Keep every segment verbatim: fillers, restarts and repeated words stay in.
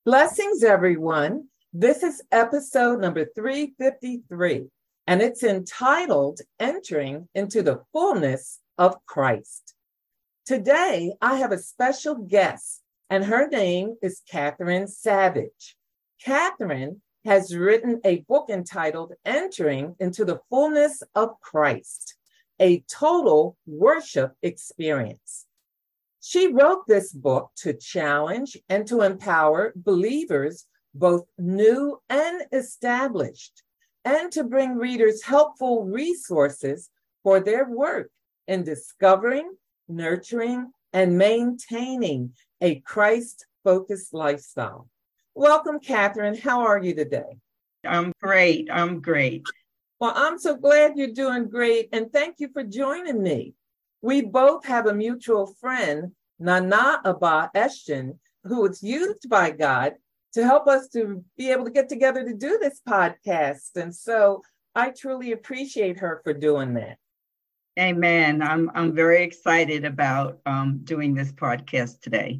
Blessings, everyone. This is episode number three fifty-three, and it's entitled Entering into the Fullness of Christ. Today, I have a special guest, and her name is Catherine Savage. Catherine has written a book entitled Entering into the Fullness of Christ, a total worship experience. She wrote this book to challenge and to empower believers, both new and established, and to bring readers helpful resources for their work in discovering, nurturing, and maintaining a Christ-focused lifestyle. Welcome, Catherine. How are you today? I'm great. I'm great. Well, I'm so glad you're doing great, and thank you for joining me. We both have a mutual friend, Nana Abba Eshton, who was used by God to help us to be able to get together to do this podcast. And so I truly appreciate her for doing that. Amen. I'm I'm very excited about um, doing this podcast today.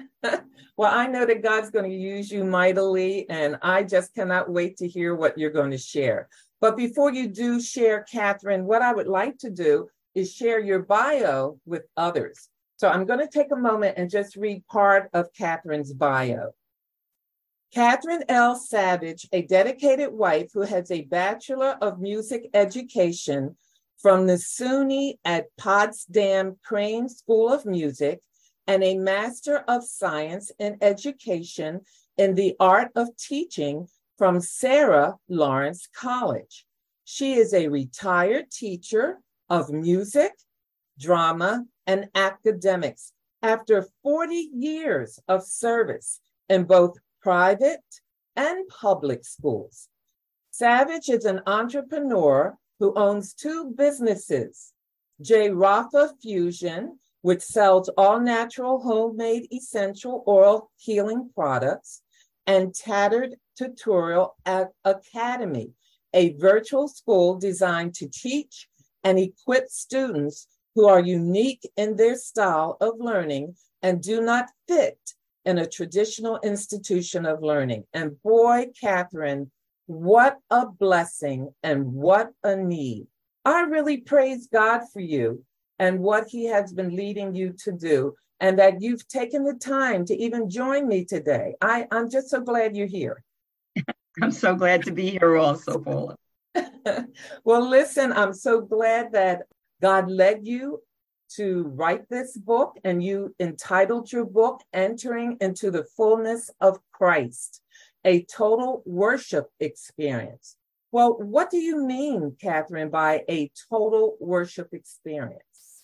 Well, I know that God's going to use you mightily, and I just cannot wait to hear what you're going to share. But before you do share, Catherine, what I would like to do is share your bio with others. So I'm going to take a moment and just read part of Catherine's bio. Catherine L. Savage, a dedicated wife who has a Bachelor of Music education from the SUNY at Potsdam Crane School of Music and a Master of Science in Education in the Art of Teaching from Sarah Lawrence College. She is a retired teacher of music, drama, and academics after forty years of service in both private and public schools. Savage is an entrepreneur who owns two businesses, J. Rafa Fusion, which sells all-natural homemade essential oral healing products, and Tattered Tutorial Academy, a virtual school designed to teach and equip students who are unique in their style of learning and do not fit in a traditional institution of learning. And boy, Catherine, what a blessing and what a need. I really praise God for you and what he has been leading you to do, and that you've taken the time to even join me today. I, I'm just so glad you're here. I'm so glad to be here also, Paula. Well, listen, I'm so glad that God led you to write this book, and you entitled your book, Entering into the Fullness of Christ, a total worship experience. Well, what do you mean, Catherine, by a total worship experience?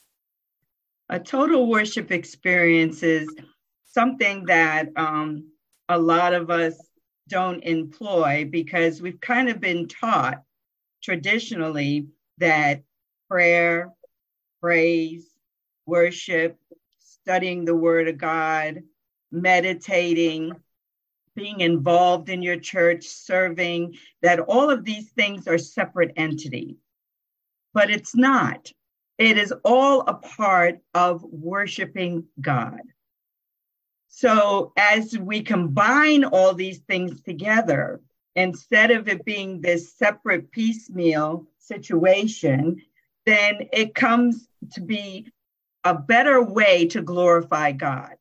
A total worship experience is something that um, a lot of us don't employ because we've kind of been taught traditionally that prayer, praise, worship, studying the Word of God, meditating, being involved in your church, serving, that all of these things are separate entities. But it's not. It is all a part of worshiping God. So as we combine all these things together, instead of it being this separate piecemeal situation, then it comes to be a better way to glorify God.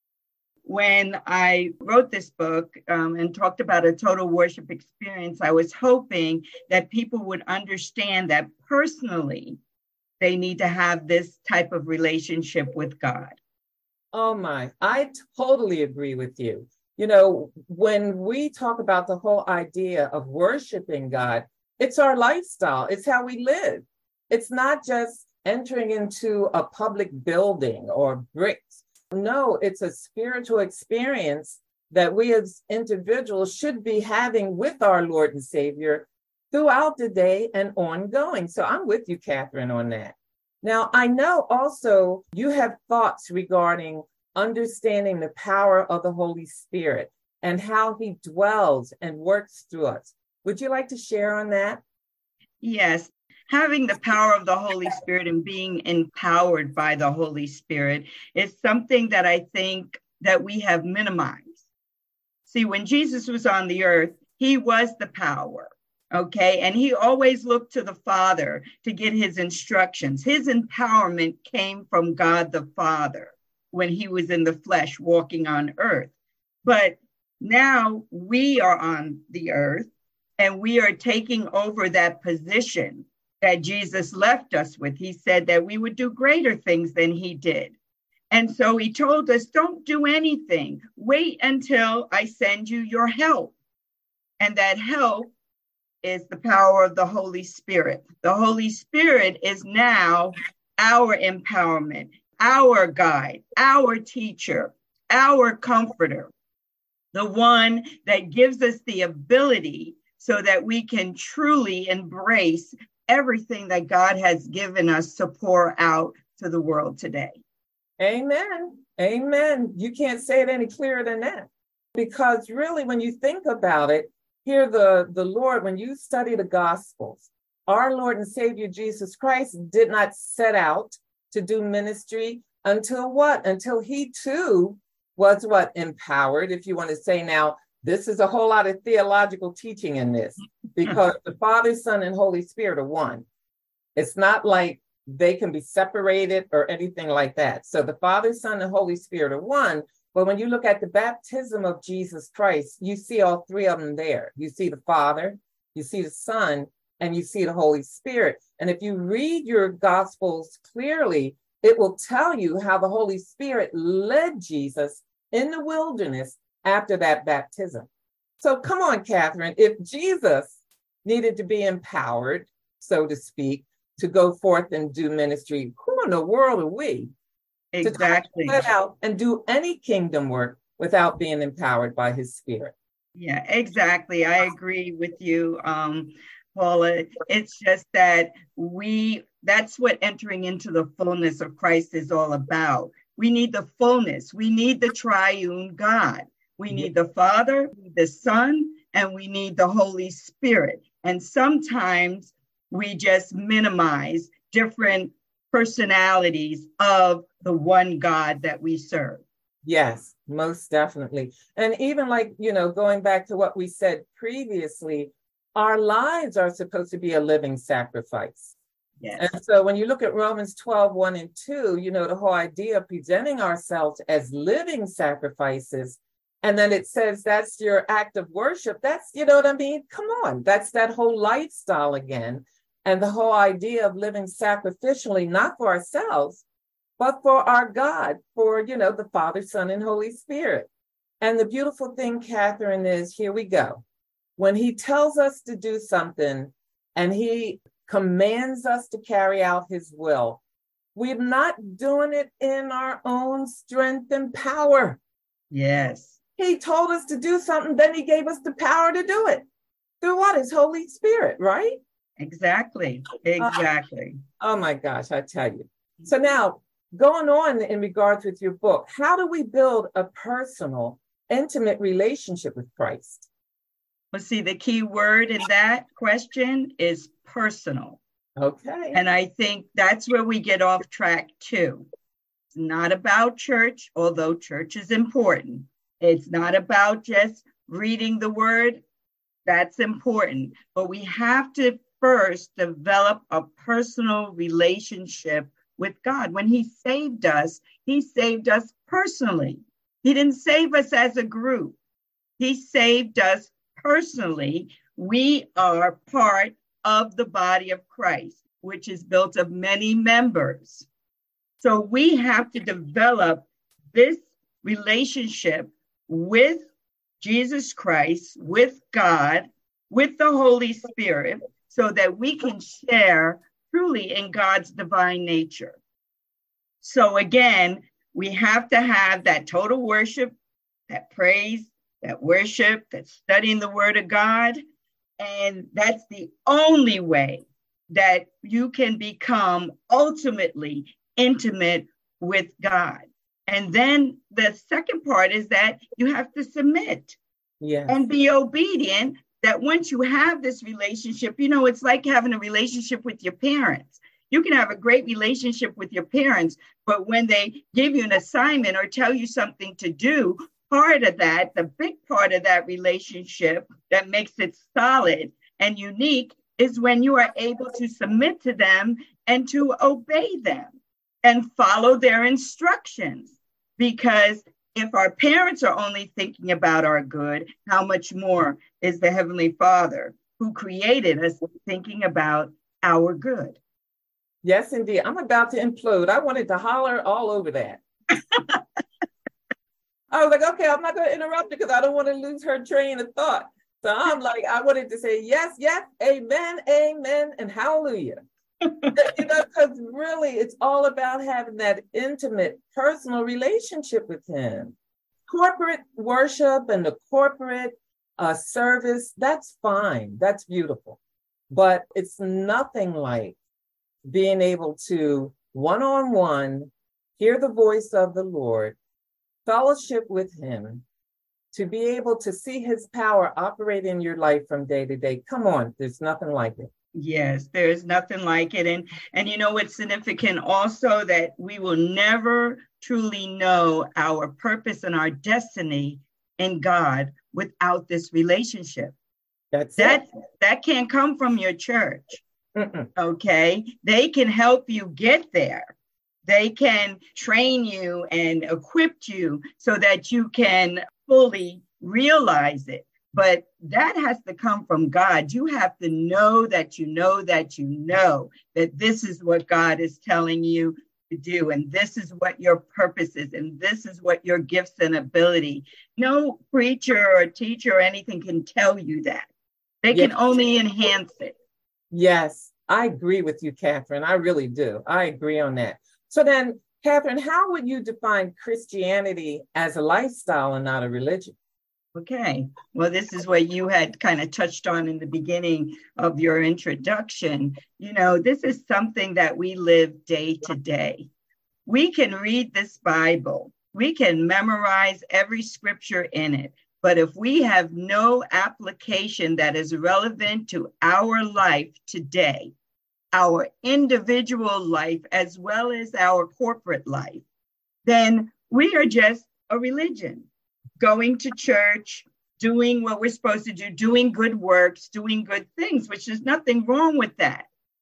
When I wrote this book um, and talked about a total worship experience, I was hoping that people would understand that personally, they need to have this type of relationship with God. Oh my, I totally agree with you. You know, when we talk about the whole idea of worshiping God, it's our lifestyle. It's how we live. It's not just entering into a public building or bricks. No, it's a spiritual experience that we as individuals should be having with our Lord and Savior throughout the day and ongoing. So I'm with you, Catherine, on that. Now, I know also you have thoughts regarding understanding the power of the Holy Spirit and how he dwells and works through us. Would you like to share on that? Yes. Having the power of the Holy Spirit and being empowered by the Holy Spirit is something that I think that we have minimized. See, when Jesus was on the earth, he was the power. Okay. And he always looked to the Father to get his instructions. His empowerment came from God the Father when he was in the flesh walking on earth. But now we are on the earth and we are taking over that position that Jesus left us with. He said that we would do greater things than he did. And so he told us, don't do anything. Wait until I send you your help. And that help is the power of the Holy Spirit. The Holy Spirit is now our empowerment, our guide, our teacher, our comforter, the one that gives us the ability so that we can truly embrace everything that God has given us to pour out to the world today. Amen. Amen. You can't say it any clearer than that. Because really, when you think about it, here the, the Lord, when you study the Gospels, our Lord and Savior Jesus Christ did not set out to do ministry until what? Until he too was what? Empowered, if you want to say. Now, this is a whole lot of theological teaching in this, because the Father, Son, and Holy Spirit are one. It's not like they can be separated or anything like that. So the Father, Son, and Holy Spirit are one. But when you look at the baptism of Jesus Christ, you see all three of them there. You see the Father, you see the Son, and you see the Holy Spirit. And if you read your Gospels clearly, it will tell you how the Holy Spirit led Jesus in the wilderness after that baptism. So come on, Catherine, if Jesus needed to be empowered, so to speak, to go forth and do ministry, who in the world are we? Exactly. To set out and do any kingdom work without being empowered by his Spirit. Yeah, exactly. I agree with you, um, Paula. It's just that we, that's what entering into the fullness of Christ is all about. We need the fullness. We need the triune God. We need the Father, the Son, and we need the Holy Spirit. And sometimes we just minimize different personalities of the one God that we serve. Yes, most definitely. And even like, you know, going back to what we said previously, our lives are supposed to be a living sacrifice. Yes. And so when you look at Romans twelve, one and two, you know, the whole idea of presenting ourselves as living sacrifices, and then it says that's your act of worship. That's, you know what I mean? Come on. That's that whole lifestyle again. And the whole idea of living sacrificially, not for ourselves, but for our God, for, you know, the Father, Son, and Holy Spirit. And the beautiful thing, Catherine, is here we go. When he tells us to do something and he commands us to carry out his will, we're not doing it in our own strength and power. Yes. He told us to do something, then he gave us the power to do it. Through what? His Holy Spirit, right? Exactly. Exactly. Uh, oh my gosh, I tell you. So now, going on in regards with your book, how do we build a personal, intimate relationship with Christ? Well, see, the key word in that question is personal. Okay. And I think that's where we get off track too. It's not about church, although church is important. It's not about just reading the word. That's important. But we have to first develop a personal relationship with God. When he saved us, he saved us personally. He didn't save us as a group. He saved us personally. We are part of the body of Christ, which is built of many members. So we have to develop this relationship with Jesus Christ, with God, with the Holy Spirit, so that we can share truly in God's divine nature. So again, we have to have that total worship, that praise, that worship, that studying the word of God. And that's the only way that you can become ultimately intimate with God. And then the second part is that you have to submit yes. and be obedient. That once you have this relationship, you know, it's like having a relationship with your parents. You can have a great relationship with your parents, but when they give you an assignment or tell you something to do, part of that, the big part of that relationship that makes it solid and unique is when you are able to submit to them and to obey them and follow their instructions. Because if our parents are only thinking about our good, how much more is the Heavenly Father who created us thinking about our good? Yes, indeed. I'm about to implode. I wanted to holler all over that. I was like, okay, I'm not going to interrupt you because I don't want to lose her train of thought. So I'm like, I wanted to say, yes, yes, amen, amen, and hallelujah. You know, because really it's all about having that intimate, personal relationship with him. Corporate worship and the corporate uh, service, that's fine. That's beautiful. But it's nothing like being able to one-on-one hear the voice of the Lord, fellowship with him, to be able to see his power operate in your life from day to day. Come on, there's nothing like it. Yes, there's nothing like it. And, and you know what's significant also, that we will never truly know our purpose and our destiny in God without this relationship. That's that, it. That can't come from your church. Mm-mm. Okay? They can help you get there. They can train you and equip you so that you can fully realize it. But that has to come from God. You have to know that you know that you know that this is what God is telling you to do. And this is what your purpose is. And this is what your gifts and ability. No preacher or teacher or anything can tell you that. They Yes. can only enhance it. Yes, I agree with you, Catherine. I really do. I agree on that. So then, Catherine, how would you define Christianity as a lifestyle and not a religion? Okay, well, this is what you had kind of touched on in the beginning of your introduction. You know, this is something that we live day to day. We can read this Bible, we can memorize every scripture in it, but if we have no application that is relevant to our life today, our individual life, as well as our corporate life, then we are just a religion. Going to church, doing what we're supposed to do, doing good works, doing good things, which is nothing wrong with that.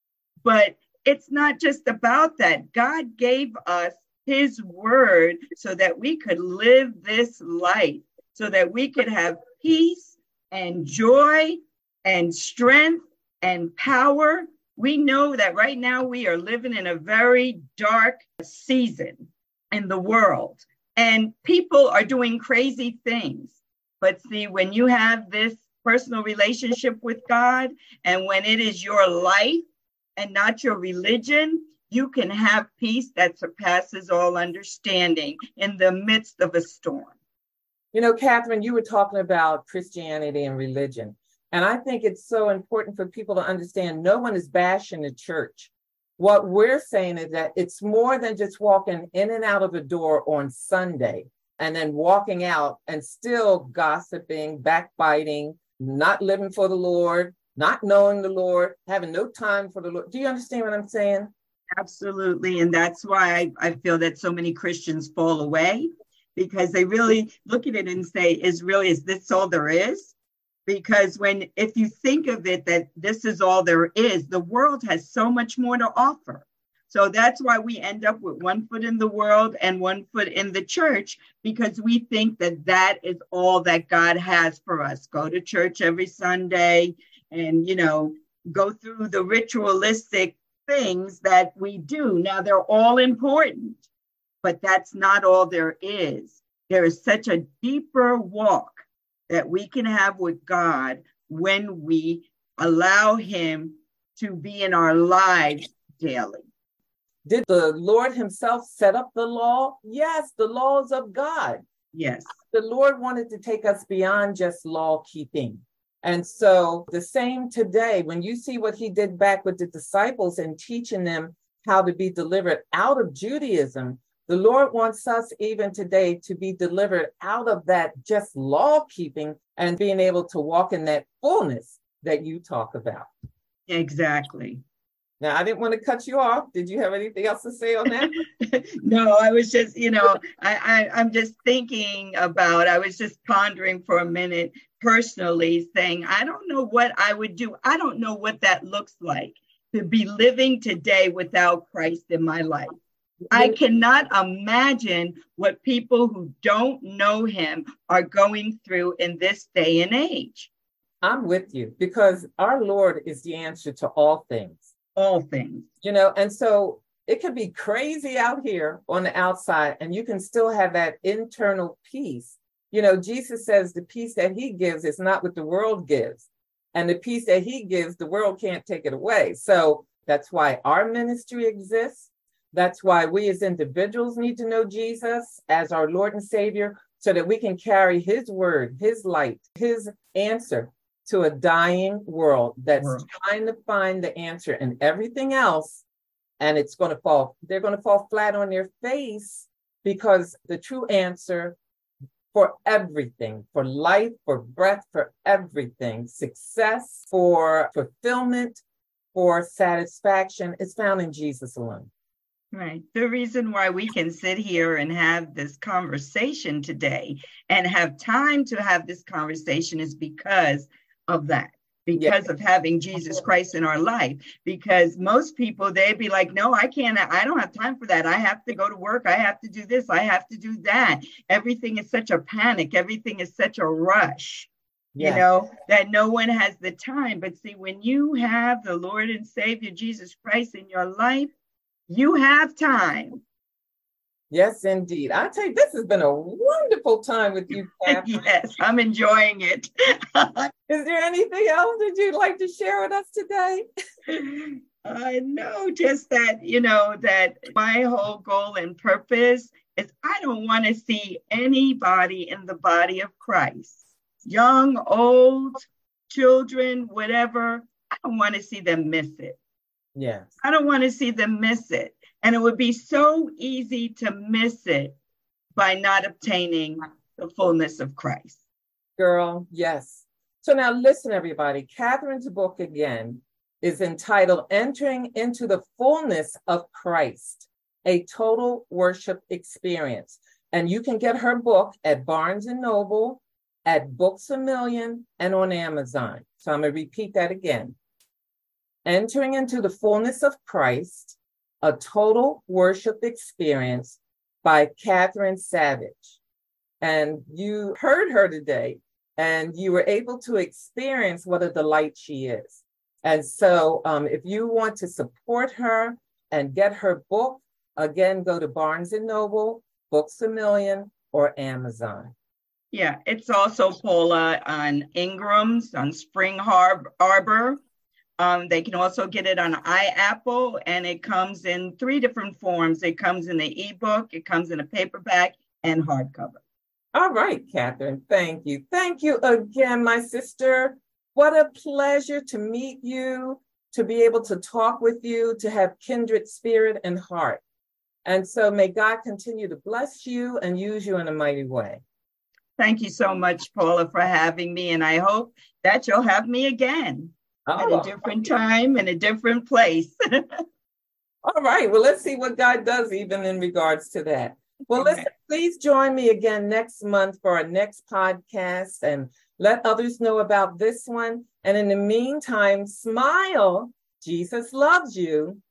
But it's not just about that. God gave us his word so that we could live this life, so that we could have peace and joy and strength and power. We know that right now we are living in a very dark season in the world. And people are doing crazy things. But see, when you have this personal relationship with God, and when it is your life and not your religion, you can have peace that surpasses all understanding in the midst of a storm. You know, Catherine, you were talking about Christianity and religion. And I think it's so important for people to understand no one is bashing the church. What we're saying is that it's more than just walking in and out of a door on Sunday and then walking out and still gossiping, backbiting, not living for the Lord, not knowing the Lord, having no time for the Lord. Do you understand what I'm saying? Absolutely. And that's why I, I feel that so many Christians fall away, because they really look at it and say, is really, is this all there is? Because when, if you think of it, that this is all there is, the world has so much more to offer. So that's why we end up with one foot in the world and one foot in the church, because we think that that is all that God has for us. Go to church every Sunday and, you know, go through the ritualistic things that we do. Now, they're all important, but that's not all there is. There is such a deeper walk that we can have with God when we allow him to be in our lives daily. Did the Lord himself set up the law? Yes, the laws of God. Yes. The Lord wanted to take us beyond just law keeping. And so the same today, when you see what he did back with the disciples and teaching them how to be delivered out of Judaism, the Lord wants us even today to be delivered out of that just law keeping and being able to walk in that fullness that you talk about. Exactly. Now, I didn't want to cut you off. Did you have anything else to say on that? No, I was just, you know, I, I, I'm just thinking about, I was just pondering for a minute personally, saying, I don't know what I would do. I don't know what that looks like to be living today without Christ in my life. I cannot imagine what people who don't know him are going through in this day and age. I'm with you, because our Lord is the answer to all things. All things. You know, and so it can be crazy out here on the outside, and you can still have that internal peace. You know, Jesus says the peace that he gives is not what the world gives. And the peace that he gives, the world can't take it away. So that's why our ministry exists. That's why we as individuals need to know Jesus as our Lord and Savior, so that we can carry his word, his light, his answer to a dying world that's world. trying to find the answer in everything else. And it's going to fall, they're going to fall flat on their face, because the true answer for everything, for life, for breath, for everything, success, for fulfillment, for satisfaction, is found in Jesus alone. Right. The reason why we can sit here and have this conversation today and have time to have this conversation is because of that, because yes. of having Jesus Christ in our life. Because most people, they'd be like, no, I can't, I don't have time for that. I have to go to work. I have to do this. I have to do that. Everything is such a panic. Everything is such a rush, yes. you know, that no one has the time. But see, when you have the Lord and Savior Jesus Christ in your life, you have time. Yes, indeed. I tell you, this has been a wonderful time with you, Catherine. Yes, I'm enjoying it. Is there anything else that you'd like to share with us today? I know, just that, you know, that my whole goal and purpose is I don't want to see anybody in the body of Christ, young, old, children, whatever. I don't want to see them miss it. Yes. I don't want to see them miss it. And it would be so easy to miss it by not obtaining the fullness of Christ. Girl, yes. So now listen, everybody. Catherine's book again is entitled Entering into the Fullness of Christ, a Total Worship Experience. And you can get her book at Barnes and Noble, at Books A Million, and on Amazon. So I'm going to repeat that again. Entering into the Fullness of Christ, a Total Worship Experience by Catherine Savage. And you heard her today, and you were able to experience what a delight she is. And so um, if you want to support her and get her book, again, go to Barnes and Noble, Books A Million, or Amazon. Yeah, it's also, Paula, on Ingram's, on Spring Har- Arbor. Um, they can also get it on iApple, and it comes in three different forms. It comes in the ebook, it comes in a paperback, and hardcover. All right, Catherine, thank you. Thank you again, my sister. What a pleasure to meet you, to be able to talk with you, to have kindred spirit and heart. And so may God continue to bless you and use you in a mighty way. Thank you so much, Paula, for having me. And I hope that you'll have me again. Oh. At a different time in a different place. All right. Well, let's see what God does even in regards to that. Well, listen, please join me again next month for our next podcast and let others know about this one. And in the meantime, smile. Jesus loves you.